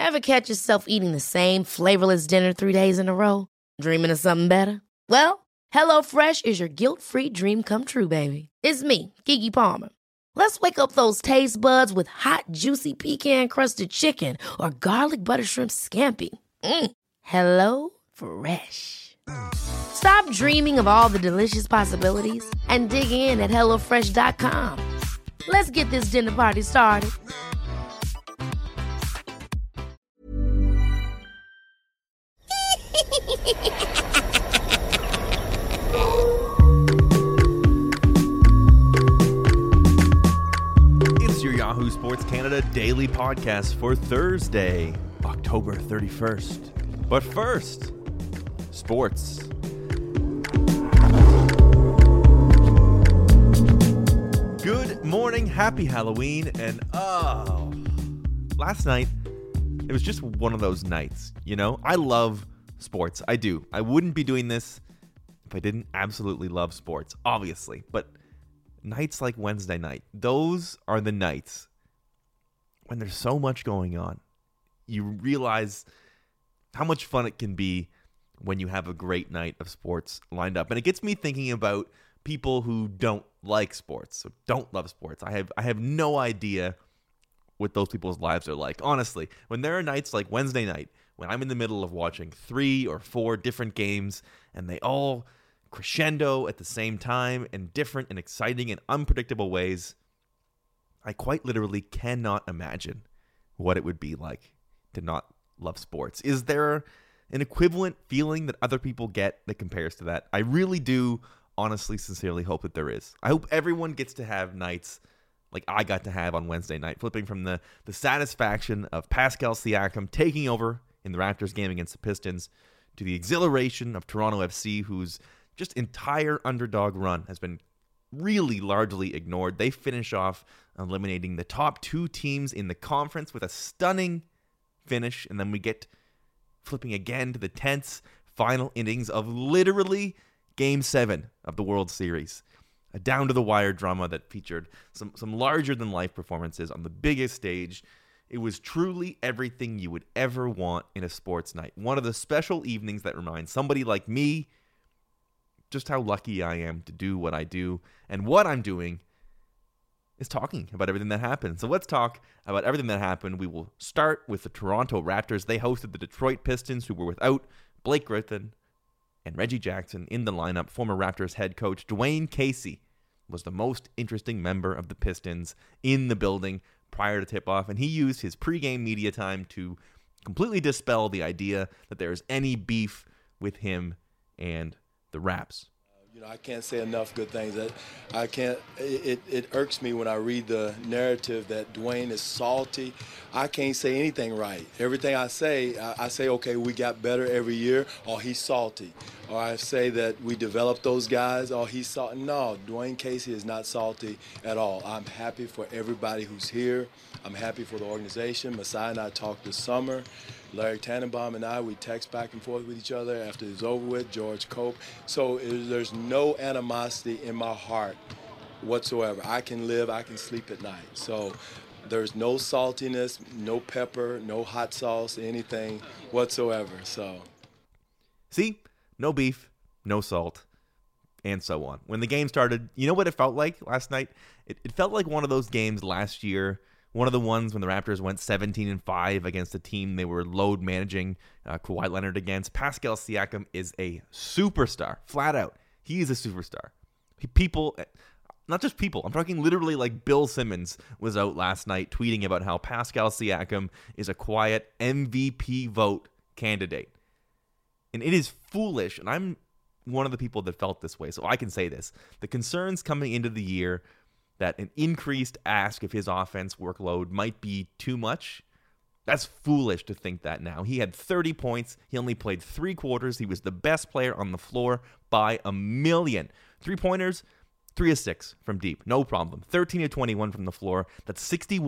Ever catch yourself eating the same flavorless dinner 3 days in a row? Dreaming of something better? Well, HelloFresh is your guilt-free dream come true, baby. It's me, Keke Palmer. Let's wake up those taste buds with hot, juicy pecan-crusted chicken or garlic butter shrimp scampi. Hello Fresh. Stop dreaming of all the delicious possibilities and dig in at HelloFresh.com. Let's get this dinner party started. It's your Yahoo Sports Canada daily podcast for Thursday, October 31st. But first, sports. Good morning, happy Halloween, and last night, it was just one of those nights, you know? I love sports, I do. I wouldn't be doing this if I didn't absolutely love sports, obviously, but nights like Wednesday night, those are the nights when there's so much going on. You realize how much fun it can be when you have a great night of sports lined up. And it gets me thinking about people who don't like sports, or don't love sports. I have no idea what those people's lives are like. Honestly, when there are nights like Wednesday night, when I'm in the middle of watching 3 or 4 different games, and they all crescendo at the same time in different and exciting and unpredictable ways, I quite literally cannot imagine what it would be like to not love sports. Is there an equivalent feeling that other people get that compares to that? I really do honestly, sincerely hope that there is. I hope everyone gets to have nights like I got to have on Wednesday night, flipping from the satisfaction of Pascal Siakam taking over in the Raptors game against the Pistons to the exhilaration of Toronto FC, whose just entire underdog run has been really largely ignored. They finish off eliminating the top 2 teams in the conference with a stunning finish, and then we get flipping again to the tense final innings of literally Game 7 of the World Series. A down-to-the-wire drama that featured some larger-than-life performances on the biggest stage. It was truly everything you would ever want in a sports night. One of the special evenings that reminds somebody like me just how lucky I am to do what I do. And what I'm doing is talking about everything that happened. So let's talk about everything that happened. We will start with the Toronto Raptors. They hosted the Detroit Pistons, who were without Blake Griffin and Reggie Jackson in the lineup. Former Raptors head coach Dwayne Casey was the most interesting member of the Pistons in the building prior to tip-off, and he used his pregame media time to completely dispel the idea that there's any beef with him and the Raps. You know, I can't say enough good things. That I can't. It irks me when I read the narrative that Dwayne is salty. I can't say anything right. Everything I say, okay, we got better every year. Oh, he's salty. Or I say that we developed those guys. Oh, he's salty. No, Dwayne Casey is not salty at all. I'm happy for everybody who's here. I'm happy for the organization. Masai and I talked this summer. Larry Tannenbaum and I, we text back and forth with each other after it's over with, George Cope. So there's no animosity in my heart whatsoever. I can live, I can sleep at night. So there's no saltiness, no pepper, no hot sauce, anything whatsoever. So, see, no beef, no salt, and so on. When the game started, you know what it felt like last night? It felt like one of those games last year. One of the ones when the Raptors went 17-5 against a team they were load managing Kawhi Leonard against. Pascal Siakam is a superstar, flat out. He is a superstar. People, not just people, I'm talking literally like Bill Simmons was out last night tweeting about how Pascal Siakam is a quiet MVP vote candidate. And it is foolish, and I'm one of the people that felt this way, so I can say this. The concerns coming into the year that an increased ask of his offense workload might be too much, that's foolish to think that now. He had 30 points. He only played 3 quarters. He was the best player on the floor by a million. 3-pointers, 3 of 6 from deep, no problem. 13 of 21 from the floor. That's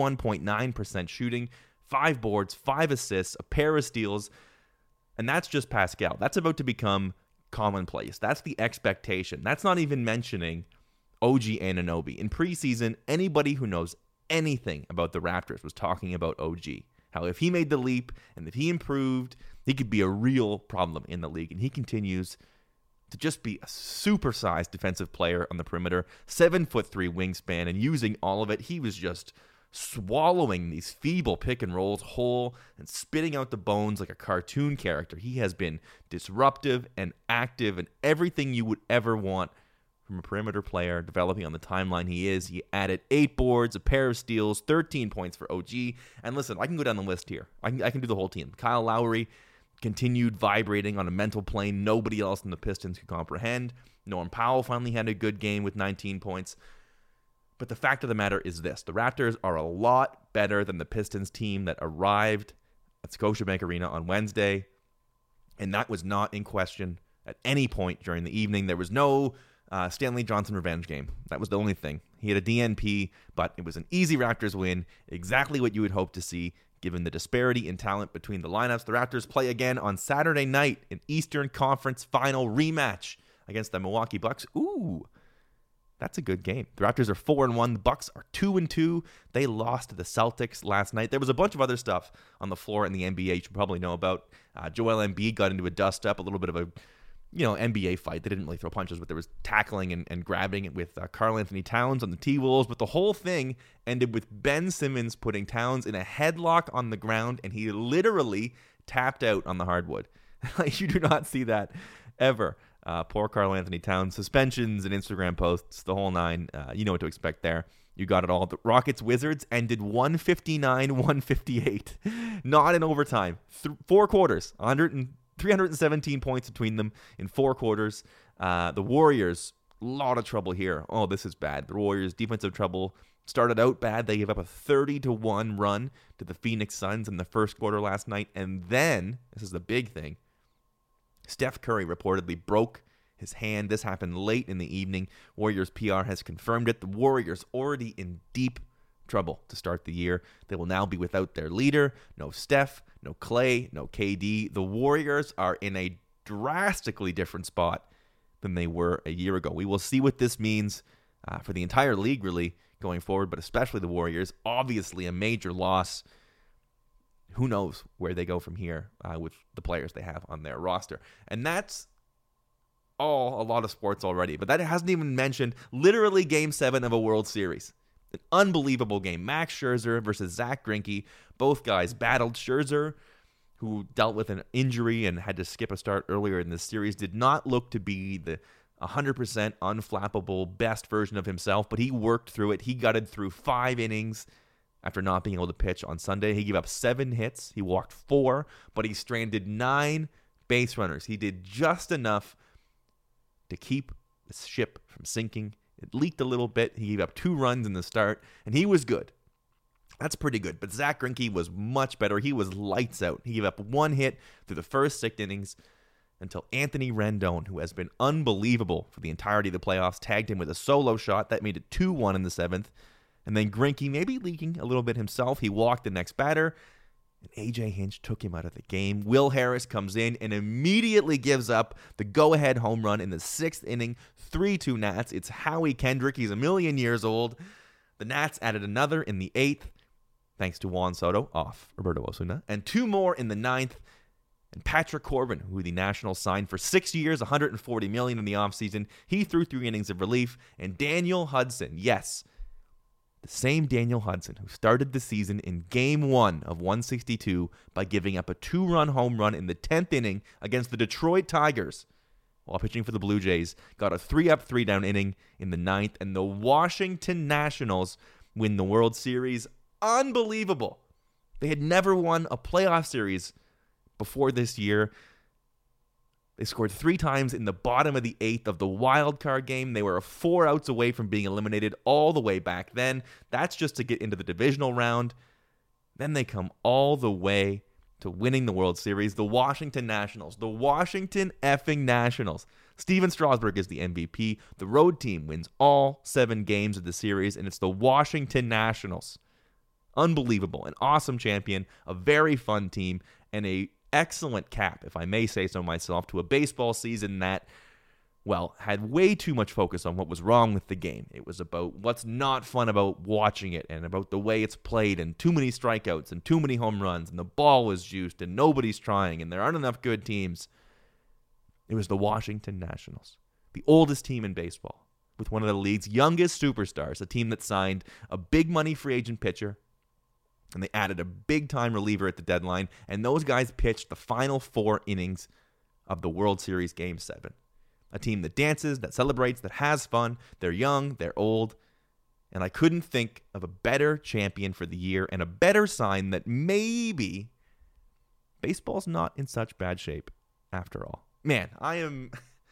61.9% shooting, 5 boards, 5 assists, a pair of steals, and that's just Pascal. That's about to become commonplace. That's the expectation. That's not even mentioning OG Anunoby. In preseason, anybody who knows anything about the Raptors was talking about OG. how if he made the leap and if he improved, he could be a real problem in the league. And he continues to just be a supersized defensive player on the perimeter, 7'3" wingspan, and using all of it. He was just swallowing these feeble pick and rolls whole and spitting out the bones like a cartoon character. He has been disruptive and active and everything you would ever want from a perimeter player, developing on the timeline he is. He added 8 boards, a pair of steals, 13 points for OG. And listen, I can go down the list here. I can do the whole team. Kyle Lowry continued vibrating on a mental plane nobody else in the Pistons could comprehend. Norm Powell finally had a good game with 19 points. But the fact of the matter is this. The Raptors are a lot better than the Pistons team that arrived at Scotiabank Arena on Wednesday. And that was not in question at any point during the evening. There was no Stanley Johnson revenge game. That was the only thing. He had a DNP, but it was an easy Raptors win. Exactly what you would hope to see given the disparity in talent between the lineups. The Raptors play again on Saturday night, an Eastern Conference final rematch against the Milwaukee Bucks. Ooh, that's a good game. The Raptors are 4-1. The Bucks are 2-2. They lost to the Celtics last night. There was a bunch of other stuff on the floor in the NBA you should probably know about. Joel Embiid got into a dust-up, a little bit of a NBA fight. They didn't really throw punches, but there was tackling and grabbing with Karl Anthony Towns on the T-Wolves. But the whole thing ended with Ben Simmons putting Towns in a headlock on the ground, and he literally tapped out on the hardwood. You do not see that ever. Poor Karl Anthony Towns. Suspensions and Instagram posts, the whole nine. You know what to expect there. You got it all. The Rockets-Wizards ended 159-158. Not in overtime. 4 quarters. 317 points between them in 4 quarters. The Warriors, a lot of trouble here. Oh, this is bad. The Warriors' defensive trouble started out bad. They gave up a 30-1 run to the Phoenix Suns in the first quarter last night. And then, this is the big thing, Steph Curry reportedly broke his hand. This happened late in the evening. Warriors PR has confirmed it. The Warriors already in deep trouble to start the year. They will now be without their leader. No Steph, no Clay, no KD. The Warriors are in a drastically different spot than they were a year ago. We will see what this means for the entire league really going forward, but especially the Warriors. Obviously a major loss. Who knows where they go from here with the players they have on their roster. And that's a lot of sports already. But that hasn't even mentioned literally Game 7 of a World Series. An unbelievable game. Max Scherzer versus Zach Greinke. Both guys battled. Scherzer, who dealt with an injury and had to skip a start earlier in this series, did not look to be the 100% unflappable best version of himself, but he worked through it. He gutted through 5 innings after not being able to pitch on Sunday. He gave up 7 hits. He walked 4, but he stranded 9 base runners. He did just enough to keep the ship from sinking. It leaked a little bit. He gave up 2 runs in the start, and he was good. That's pretty good. But Zach Greinke was much better. He was lights out. He gave up 1 hit through the first 6 innings until Anthony Rendon, who has been unbelievable for the entirety of the playoffs, tagged him with a solo shot. That made it 2-1 in the 7th. And then Greinke, maybe leaking a little bit himself, he walked the next batter, and A.J. Hinch took him out of the game. Will Harris comes in and immediately gives up the go-ahead home run in the 6th inning, 3-2 Nats. It's Howie Kendrick. He's a million years old. The Nats added another in the 8th, thanks to Juan Soto off Roberto Osuna, and 2 more in the 9th. And Patrick Corbin, who the Nationals signed for 6 years, $140 million in the offseason, he threw 3 innings of relief. And Daniel Hudson, yes, the same Daniel Hudson who started the season in Game 1 of 162 by giving up a 2-run home run in the 10th inning against the Detroit Tigers while pitching for the Blue Jays, got a 3-up, 3-down inning in the 9th, and the Washington Nationals win the World Series. Unbelievable. They had never won a playoff series before this year. They scored 3 times in the bottom of the 8th of the wild card game. They were 4 outs away from being eliminated all the way back then. That's just to get into the divisional round. Then they come all the way to winning the World Series. The Washington Nationals. The Washington effing Nationals. Steven Strasburg is the MVP. The road team wins all 7 games of the series, and it's the Washington Nationals. Unbelievable. An awesome champion. A very fun team. And a excellent cap, if I may say so myself, to a baseball season that well, had way too much focus on what was wrong with the game. It was about what's not fun about watching it and about the way it's played and too many strikeouts and too many home runs and the ball was juiced and nobody's trying and there aren't enough good teams. It was the Washington Nationals, the oldest team in baseball, with one of the league's youngest superstars, a team that signed a big money free agent pitcher, and they added a big-time reliever at the deadline, and those guys pitched the final 4 innings of the World Series Game 7. A team that dances, that celebrates, that has fun. They're young, they're old, and I couldn't think of a better champion for the year and a better sign that maybe baseball's not in such bad shape after all. Man, I am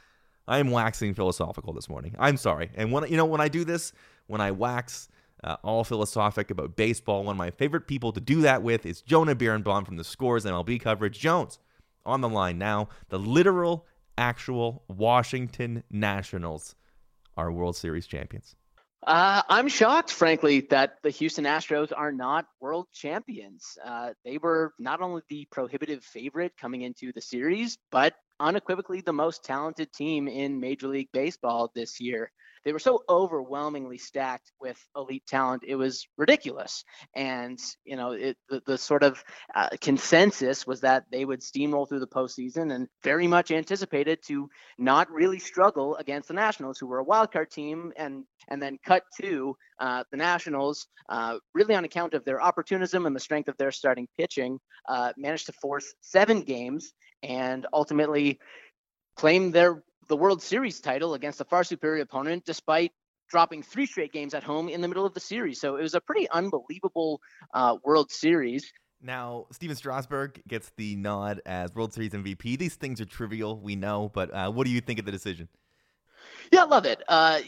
waxing philosophical this morning. I'm sorry. And when I do this, when I wax all philosophic about baseball, one of my favorite people to do that with is Jonah Birnbaum from the Scores MLB coverage. Jones, on the line now. The literal, actual Washington Nationals are World Series champions. I'm shocked, frankly, that the Houston Astros are not world champions. They were not only the prohibitive favorite coming into the series, but unequivocally the most talented team in Major League Baseball this year. They were so overwhelmingly stacked with elite talent, it was ridiculous. And, the sort of consensus was that they would steamroll through the postseason and very much anticipated to not really struggle against the Nationals, who were a wildcard team, and then cut to the Nationals, really on account of their opportunism and the strength of their starting pitching, managed to force 7 games and ultimately claim the World Series title against a far superior opponent, despite dropping 3 straight games at home in the middle of the series. So it was a pretty unbelievable World Series. Now, Steven Strasburg gets the nod as World Series MVP. These things are trivial, we know, but what do you think of the decision? Yeah, I love it.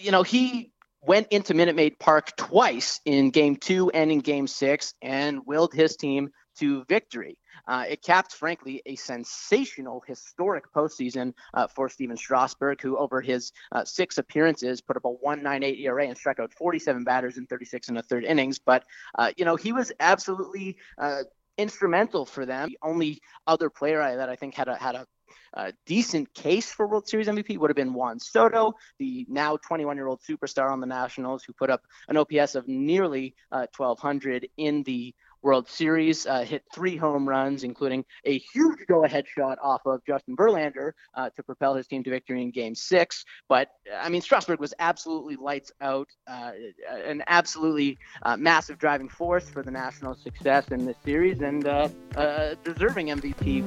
He went into Minute Maid Park twice in Game 2 and in Game 6 and willed his team to victory. It capped, frankly, a sensational, historic postseason for Steven Strasburg, who over his 6 appearances put up a 1.98 ERA and struck out 47 batters in 36 1/3 innings. But, he was absolutely instrumental for them. The only other player that I think had a decent case for World Series MVP would have been Juan Soto, the now 21-year-old superstar on the Nationals, who put up an OPS of nearly 1,200 in the World Series, hit 3 home runs, including a huge go-ahead shot off of Justin Verlander to propel his team to victory in Game 6. But, Strasburg was absolutely lights out, an absolutely massive driving force for the Nationals' success in this series, and deserving MVP.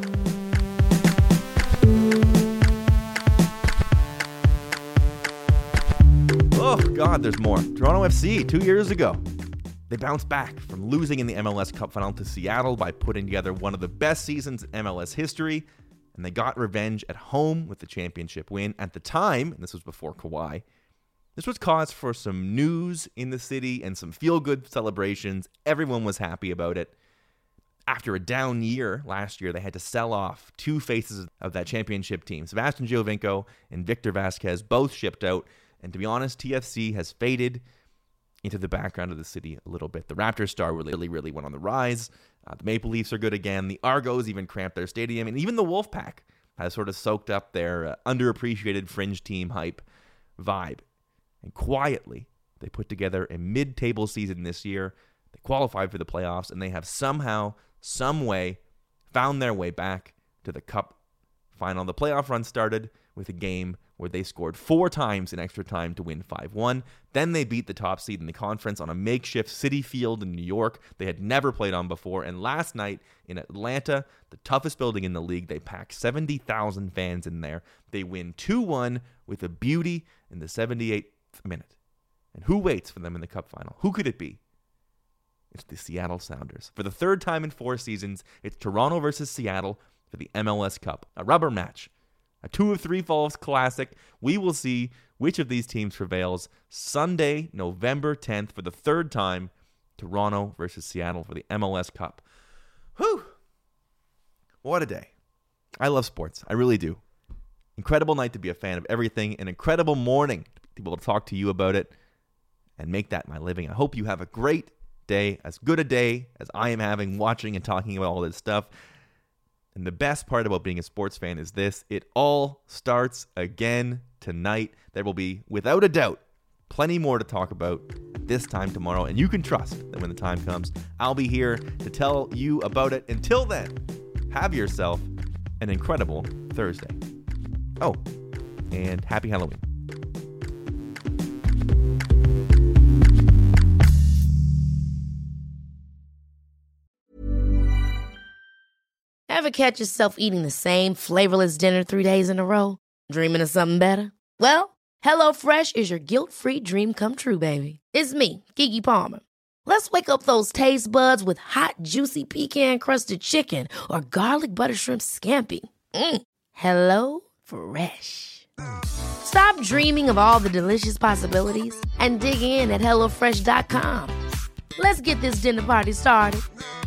Oh, God, there's more. Toronto FC, 2 years ago. They bounced back from losing in the MLS Cup final to Seattle by putting together one of the best seasons in MLS history, and they got revenge at home with the championship win. At the time, and this was before Kawhi, this was cause for some news in the city and some feel-good celebrations. Everyone was happy about it. After a down year last year, they had to sell off 2 faces of that championship team. Sebastian Giovinco and Victor Vasquez both shipped out, and to be honest, TFC has faded into the background of the city a little bit. The Raptors star really went on the rise. The Maple Leafs are good again. The Argos even cramped their stadium. And even the Wolfpack has sort of soaked up their underappreciated fringe team hype vibe. And quietly, they put together a mid-table season this year. They qualified for the playoffs, and they have somehow, some way, found their way back to the Cup final. The playoff run started with a game where they scored 4 times in extra time to win 5-1. Then they beat the top seed in the conference on a makeshift city field in New York they had never played on before. And last night in Atlanta, the toughest building in the league, they packed 70,000 fans in there. They win 2-1 with a beauty in the 78th minute. And who waits for them in the Cup final? Who could it be? It's the Seattle Sounders. For the 3rd time in 4 seasons, it's Toronto versus Seattle for the MLS Cup. A rubber match. A 2 of 3 falls classic. We will see which of these teams prevails Sunday, November 10th for the 3rd time. Toronto versus Seattle for the MLS Cup. Whew. What a day. I love sports. I really do. Incredible night to be a fan of everything. An incredible morning to be able to talk to you about it and make that my living. I hope you have a great day, as good a day as I am having watching and talking about all this stuff. And the best part about being a sports fan is this: it all starts again tonight. There will be, without a doubt, plenty more to talk about this time tomorrow. And you can trust that when the time comes, I'll be here to tell you about it. Until then, have yourself an incredible Thursday. Oh, and happy Halloween. Ever catch yourself eating the same flavorless dinner 3 days in a row? Dreaming of something better? Well, HelloFresh is your guilt-free dream come true, baby. It's me, Keke Palmer. Let's wake up those taste buds with hot, juicy pecan-crusted chicken or garlic butter shrimp scampi. Hello Fresh. Stop dreaming of all the delicious possibilities and dig in at HelloFresh.com. Let's get this dinner party started.